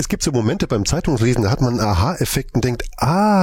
Es gibt so Momente beim Zeitungslesen, da hat man einen Aha-Effekt und denkt,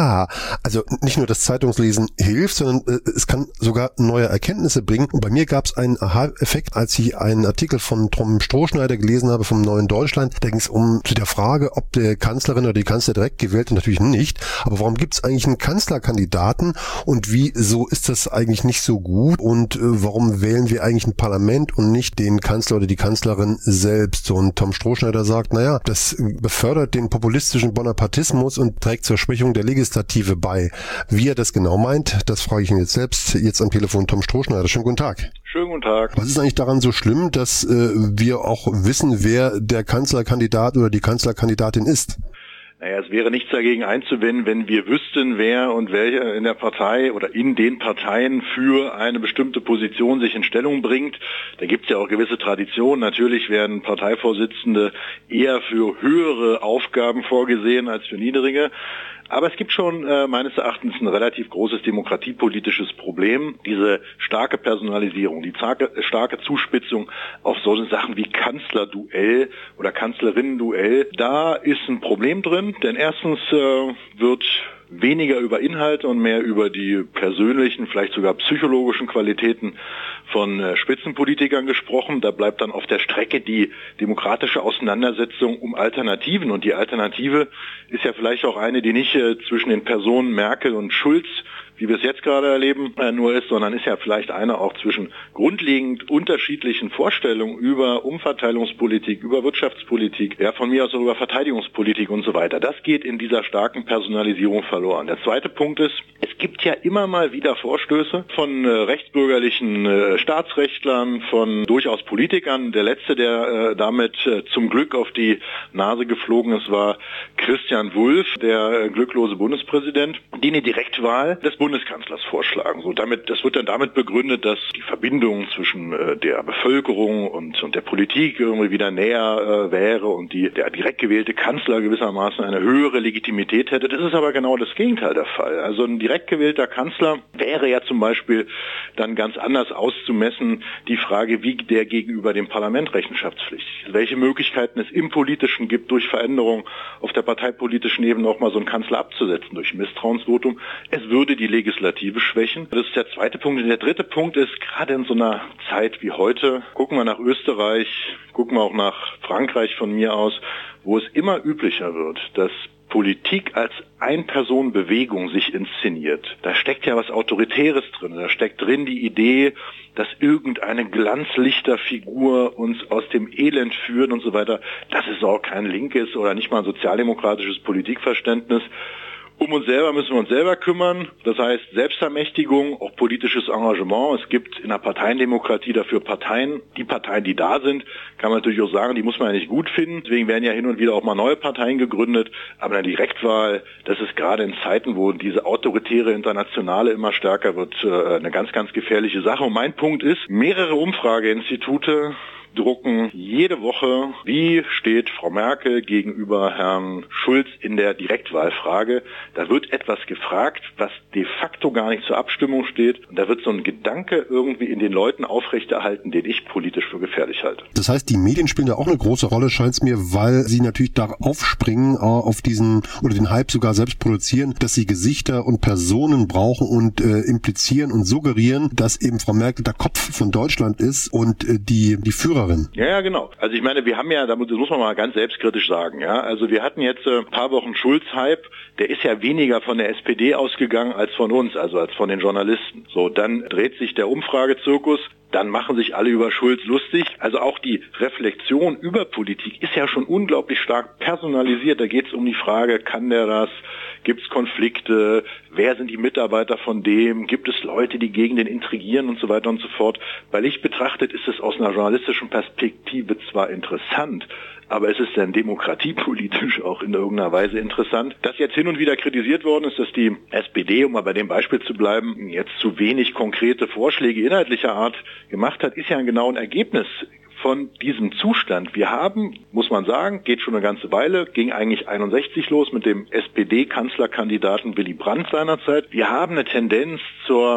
also nicht nur das Zeitungslesen hilft, sondern es kann sogar neue Erkenntnisse bringen. Und bei mir gab es einen Aha-Effekt, als ich einen Artikel von Tom Strohschneider gelesen habe vom Neuen Deutschland. Da ging es zu der Frage, ob der Kanzlerin oder die Kanzler direkt gewählt, natürlich nicht. Aber warum gibt es eigentlich einen Kanzlerkandidaten und wieso ist das eigentlich nicht so gut und warum wählen wir eigentlich ein Parlament und nicht den Kanzler oder die Kanzlerin selbst? Und Tom Strohschneider sagt, das befördert den populistischen Bonapartismus und trägt zur Schwächung der Legislative bei. Wie er das genau meint, das frage ich ihn jetzt selbst. Jetzt am Telefon Tom Strohschneider. Schönen guten Tag. Schönen guten Tag. Was ist eigentlich daran so schlimm, dass wir auch wissen, wer der Kanzlerkandidat oder die Kanzlerkandidatin ist? Naja, es wäre nichts dagegen einzuwenden, wenn wir wüssten, wer und welcher in der Partei oder in den Parteien für eine bestimmte Position sich in Stellung bringt. Da gibt es ja auch gewisse Traditionen. Natürlich werden Parteivorsitzende eher für höhere Aufgaben vorgesehen als für niedrige. Aber es gibt schon meines Erachtens ein relativ großes demokratiepolitisches Problem. Diese starke Personalisierung, die starke Zuspitzung auf solche Sachen wie Kanzlerduell oder Kanzlerinnenduell. Da ist ein Problem drin, denn erstens wird weniger über Inhalte und mehr über die persönlichen, vielleicht sogar psychologischen Qualitäten von Spitzenpolitikern gesprochen. Da bleibt dann auf der Strecke die demokratische Auseinandersetzung um Alternativen. Und die Alternative ist ja vielleicht auch eine, die nicht zwischen den Personen Merkel und Schulz, wie wir es jetzt gerade erleben, nur ist, sondern ist ja vielleicht eine auch zwischen grundlegend unterschiedlichen Vorstellungen über Umverteilungspolitik, über Wirtschaftspolitik, ja von mir aus auch über Verteidigungspolitik und so weiter. Das geht in dieser starken Personalisierung verloren. Der zweite Punkt ist, es gibt ja immer mal wieder Vorstöße von rechtsbürgerlichen Staatsrechtlern, von durchaus Politikern. Der letzte, der damit zum Glück auf die Nase geflogen ist, war Christian Wulff, der glücklose Bundespräsident, die eine Direktwahl des Bundeskanzlers vorschlagen. Das wird dann damit begründet, dass die Verbindung zwischen der Bevölkerung und der Politik irgendwie wieder näher wäre und der direkt gewählte Kanzler gewissermaßen eine höhere Legitimität hätte. Das ist aber genau das Gegenteil der Fall. Also ein direkt gewählter Kanzler wäre ja zum Beispiel dann ganz anders auszumessen, die Frage, wie der gegenüber dem Parlament rechenschaftspflichtig ist. Welche Möglichkeiten es im Politischen gibt, durch Veränderung auf der parteipolitischen Ebene auch mal so einen Kanzler abzusetzen, durch Misstrauensvotum. Es würde die Legislative schwächen. Das ist der zweite Punkt. Und der dritte Punkt ist, gerade in so einer Zeit wie heute, gucken wir nach Österreich, gucken wir auch nach Frankreich von mir aus, wo es immer üblicher wird, dass Politik als Ein-Personen-Bewegung sich inszeniert. Da steckt ja was Autoritäres drin. Da steckt drin die Idee, dass irgendeine Glanzlichterfigur uns aus dem Elend führt und so weiter. Das ist auch kein linkes oder nicht mal ein sozialdemokratisches Politikverständnis. Um uns selber müssen wir uns selber kümmern. Das heißt Selbstermächtigung, auch politisches Engagement. Es gibt in der Parteiendemokratie dafür Parteien. Die Parteien, die da sind, kann man natürlich auch sagen, die muss man ja nicht gut finden. Deswegen werden ja hin und wieder auch mal neue Parteien gegründet. Aber eine Direktwahl, das ist gerade in Zeiten, wo diese autoritäre Internationale immer stärker wird, eine ganz, ganz gefährliche Sache. Und mein Punkt ist, mehrere Umfrageinstitute drucken jede Woche, wie steht Frau Merkel gegenüber Herrn Schulz in der Direktwahlfrage. Da wird etwas gefragt, was de facto gar nicht zur Abstimmung steht. Und da wird so ein Gedanke irgendwie in den Leuten aufrechterhalten, den ich politisch für gefährlich halte. Das heißt, die Medien spielen da auch eine große Rolle, scheint es mir, weil sie natürlich da aufspringen, auf diesen, oder den Hype sogar selbst produzieren, dass sie Gesichter und Personen brauchen und implizieren und suggerieren, dass eben Frau Merkel der Kopf von Deutschland ist und die Führerin. Ja, genau. Also ich meine, wir haben ja, das muss man mal ganz selbstkritisch sagen, ja. Also wir hatten jetzt ein paar Wochen Schulz-Hype, der ist ja weniger von der SPD ausgegangen als von uns, also als von den Journalisten. So, dann dreht sich der Umfragezirkus, dann machen sich alle über Schulz lustig. Also auch die Reflexion über Politik ist ja schon unglaublich stark personalisiert. Da geht es um die Frage, kann der das? Gibt es Konflikte? Wer sind die Mitarbeiter von dem? Gibt es Leute, die gegen den intrigieren und so weiter und so fort? Bei Licht betrachtet ist es aus einer journalistischen Perspektive zwar interessant, aber es ist dann demokratiepolitisch auch in irgendeiner Weise interessant. Dass jetzt hin und wieder kritisiert worden ist, dass die SPD, um mal bei dem Beispiel zu bleiben, jetzt zu wenig konkrete Vorschläge inhaltlicher Art gemacht hat, ist ja genau ein Ergebnis von diesem Zustand. Wir haben, muss man sagen, geht schon eine ganze Weile, ging eigentlich 61 los mit dem SPD-Kanzlerkandidaten Willy Brandt seinerzeit. Wir haben eine Tendenz zur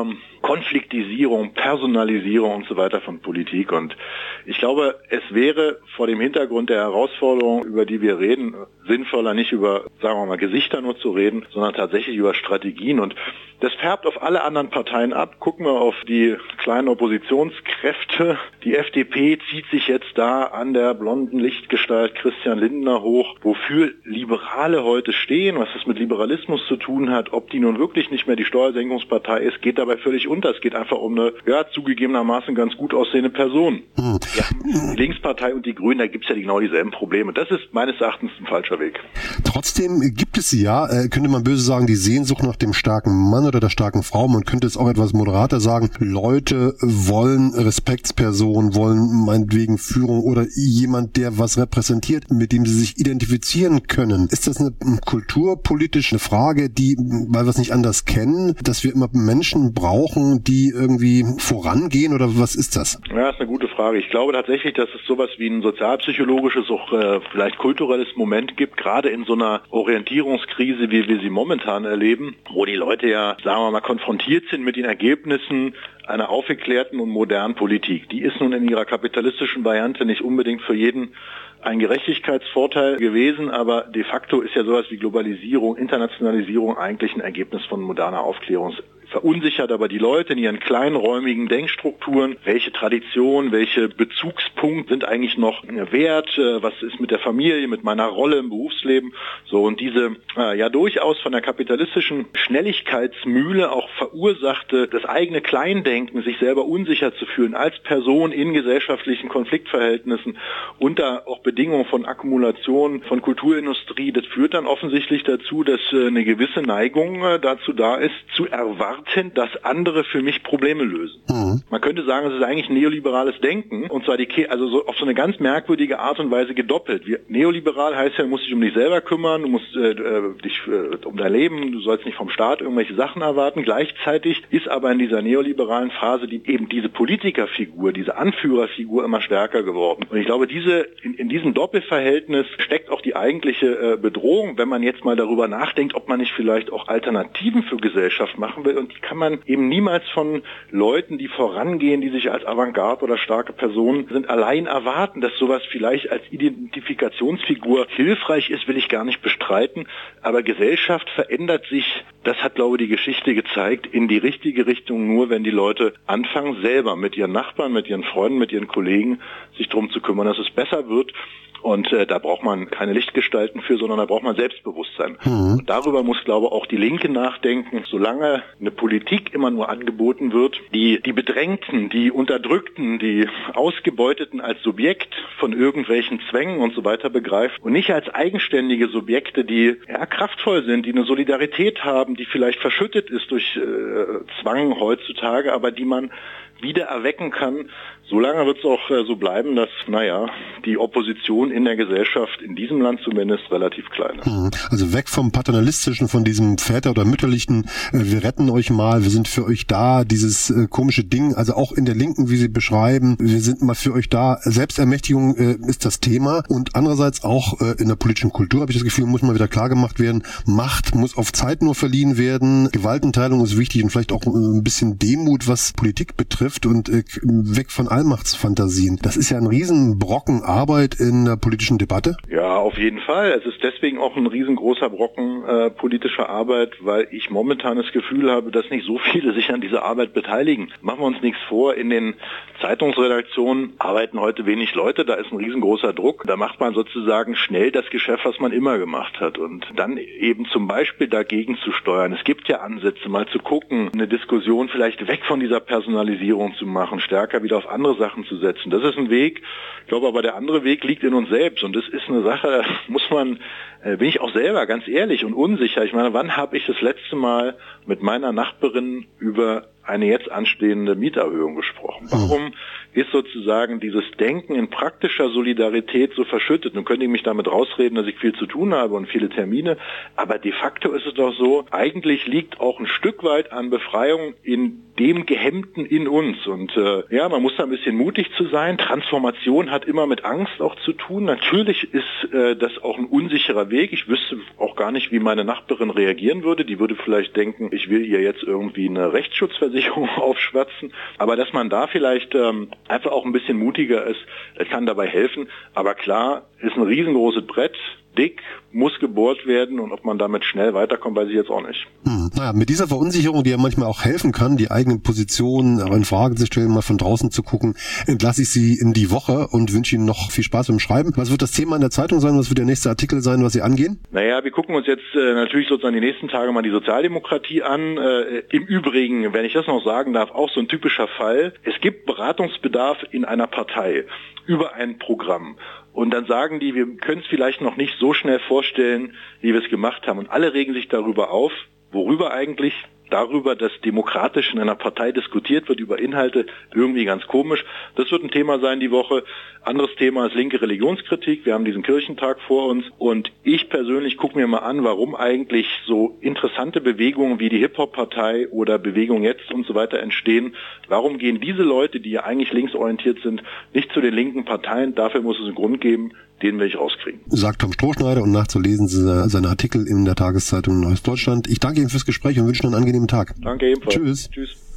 Konfliktisierung, Personalisierung und so weiter von Politik. Und ich glaube, es wäre vor dem Hintergrund der Herausforderungen, über die wir reden, sinnvoller, nicht über, sagen wir mal, Gesichter nur zu reden, sondern tatsächlich über Strategien. Und das färbt auf alle anderen Parteien ab. Gucken wir auf die kleinen Oppositionskräfte. Die FDP zieht sich jetzt da an der blonden Lichtgestalt Christian Lindner hoch, wofür Liberale heute stehen, was es mit Liberalismus zu tun hat, ob die nun wirklich nicht mehr die Steuersenkungspartei ist, geht dabei völlig unter. Es geht einfach um eine, zugegebenermaßen ganz gut aussehende Person. Ja, die Linkspartei und die Grünen, da gibt es ja genau dieselben Probleme. Das ist meines Erachtens ein falscher Weg. Trotzdem gibt es könnte man böse sagen, die Sehnsucht nach dem starken Mann oder der starken Frau. Man könnte es auch etwas moderater sagen. Leute wollen Respektspersonen, wollen meinetwegen Führung oder jemand, der was repräsentiert, mit dem sie sich identifizieren können. Ist das eine kulturpolitische Frage, weil wir es nicht anders kennen, dass wir immer Menschen brauchen, die irgendwie vorangehen, oder was ist das? Ja, das ist eine gute Frage. Ich glaube tatsächlich, dass es sowas wie ein sozialpsychologisches, auch vielleicht kulturelles Moment gibt, gerade in so einer Orientierungskrise, wie wir sie momentan erleben, wo die Leute ja, sagen wir mal, konfrontiert sind mit den Ergebnissen einer aufgeklärten und modernen Politik. Die ist nun in ihrer kapitalistischen Variante nicht unbedingt für jeden ein Gerechtigkeitsvorteil gewesen, aber de facto ist ja sowas wie Globalisierung, Internationalisierung eigentlich ein Ergebnis von moderner Aufklärung. Verunsichert aber die Leute in ihren kleinräumigen Denkstrukturen. Welche Tradition, welche Bezugspunkt sind eigentlich noch wert? Was ist mit der Familie, mit meiner Rolle im Berufsleben? So, und diese durchaus von der kapitalistischen Schnelligkeitsmühle auch verursachte, das eigene Kleindenken, sich selber unsicher zu fühlen als Person in gesellschaftlichen Konfliktverhältnissen unter auch Bedingungen von Akkumulation von Kulturindustrie, das führt dann offensichtlich dazu, dass eine gewisse Neigung dazu da ist, zu erwarten, dass andere für mich Probleme lösen. Man könnte sagen, es ist eigentlich neoliberales Denken, und zwar so auf so eine ganz merkwürdige Art und Weise gedoppelt. Neoliberal heißt ja, du musst dich um dich selber kümmern, du musst dich um dein Leben, du sollst nicht vom Staat irgendwelche Sachen erwarten. Gleichzeitig ist aber in dieser neoliberalen Phase eben diese Politikerfigur, diese Anführerfigur immer stärker geworden. Und ich glaube, in diesem Doppelverhältnis steckt auch die eigentliche Bedrohung, wenn man jetzt mal darüber nachdenkt, ob man nicht vielleicht auch Alternativen für Gesellschaft machen will. Und die kann man eben niemals von Leuten, die vorangehen, die sich als Avantgarde oder starke Personen sind, allein erwarten. Dass sowas vielleicht als Identifikationsfigur hilfreich ist, will ich gar nicht bestreiten. Aber Gesellschaft verändert sich, das hat, glaube ich, die Geschichte gezeigt, in die richtige Richtung nur, wenn die Leute anfangen, selber mit ihren Nachbarn, mit ihren Freunden, mit ihren Kollegen sich darum zu kümmern, dass es besser wird. Und da braucht man keine Lichtgestalten für, sondern da braucht man Selbstbewusstsein. Und darüber muss, glaube ich, auch die Linke nachdenken. Solange eine Politik immer nur angeboten wird, die Bedrängten, die Unterdrückten, die Ausgebeuteten als Subjekt von irgendwelchen Zwängen und so weiter begreift und nicht als eigenständige Subjekte, die kraftvoll sind, die eine Solidarität haben, die vielleicht verschüttet ist durch Zwang heutzutage, aber die man wieder erwecken kann. Solange wird es auch so bleiben, dass, die Opposition in der Gesellschaft, in diesem Land zumindest, relativ klein ist. Also weg vom Paternalistischen, von diesem Väter- oder Mütterlichen, wir retten euch mal, wir sind für euch da, dieses komische Ding, also auch in der Linken, wie sie beschreiben, wir sind mal für euch da. Selbstermächtigung ist das Thema, und andererseits auch in der politischen Kultur, habe ich das Gefühl, muss mal wieder klar gemacht werden, Macht muss auf Zeit nur verliehen werden, Gewaltenteilung ist wichtig und vielleicht auch ein bisschen Demut, was Politik betrifft, und weg von Allmachtsfantasien. Das ist ja ein Riesenbrocken Arbeit in der politischen Debatte. Ja, auf jeden Fall. Es ist deswegen auch ein riesengroßer Brocken politischer Arbeit, weil ich momentan das Gefühl habe, dass nicht so viele sich an dieser Arbeit beteiligen. Machen wir uns nichts vor, in den Zeitungsredaktionen arbeiten heute wenig Leute, da ist ein riesengroßer Druck. Da macht man sozusagen schnell das Geschäft, was man immer gemacht hat, und dann eben zum Beispiel dagegen zu steuern. Es gibt ja Ansätze, mal zu gucken, eine Diskussion vielleicht weg von dieser Personalisierung zu machen, stärker wieder auf andere Sachen zu setzen. Das ist ein Weg. Ich glaube aber, der andere Weg liegt in uns selbst, und das ist eine Sache, da muss man, bin ich auch selber ganz ehrlich und unsicher. Ich meine, wann habe ich das letzte Mal mit meiner Nachbarin über eine jetzt anstehende Mieterhöhung gesprochen? Warum ist sozusagen dieses Denken in praktischer Solidarität so verschüttet. Nun könnte ich mich damit rausreden, dass ich viel zu tun habe und viele Termine, aber de facto ist es doch so, eigentlich liegt auch ein Stück weit an Befreiung in dem Gehemmten in uns. Und man muss da ein bisschen mutig zu sein. Transformation hat immer mit Angst auch zu tun. Natürlich ist das auch ein unsicherer Weg. Ich wüsste auch gar nicht, wie meine Nachbarin reagieren würde. Die würde vielleicht denken, ich will ihr jetzt irgendwie eine Rechtsschutzversicherung aufschwatzen. Aber dass man da vielleicht einfach auch ein bisschen mutiger ist, kann dabei helfen. Aber klar, ist ein riesengroßes Brett. Dick, muss gebohrt werden und ob man damit schnell weiterkommt, weiß ich jetzt auch nicht. Naja, mit dieser Verunsicherung, die ja manchmal auch helfen kann, die eigene Position in Frage zu stellen, mal von draußen zu gucken, entlasse ich Sie in die Woche und wünsche Ihnen noch viel Spaß beim Schreiben. Was wird das Thema in der Zeitung sein? Was wird der nächste Artikel sein, was Sie angehen? Naja, wir gucken uns jetzt natürlich sozusagen die nächsten Tage mal die Sozialdemokratie an. Im Übrigen, wenn ich das noch sagen darf, auch so ein typischer Fall. Es gibt Beratungsbedarf in einer Partei über ein Programm. Und dann sagen die, wir können es vielleicht noch nicht so schnell vorstellen, wie wir es gemacht haben. Und alle regen sich darüber auf. Worüber eigentlich? Darüber, dass demokratisch in einer Partei diskutiert wird über Inhalte, irgendwie ganz komisch. Das wird ein Thema sein die Woche. Anderes Thema ist linke Religionskritik. Wir haben diesen Kirchentag vor uns und ich persönlich gucke mir mal an, warum eigentlich so interessante Bewegungen wie die Hip-Hop-Partei oder Bewegung Jetzt und so weiter entstehen. Warum gehen diese Leute, die ja eigentlich linksorientiert sind, nicht zu den linken Parteien? Dafür muss es einen Grund geben, den will ich rauskriegen. Sagt Tom Strohschneider und nachzulesen seine Artikel in der Tageszeitung Neues Deutschland. Ich danke Ihnen fürs Gespräch und wünsche Ihnen einen angenehmen Tag. Danke ebenfalls. Tschüss. Tschüss.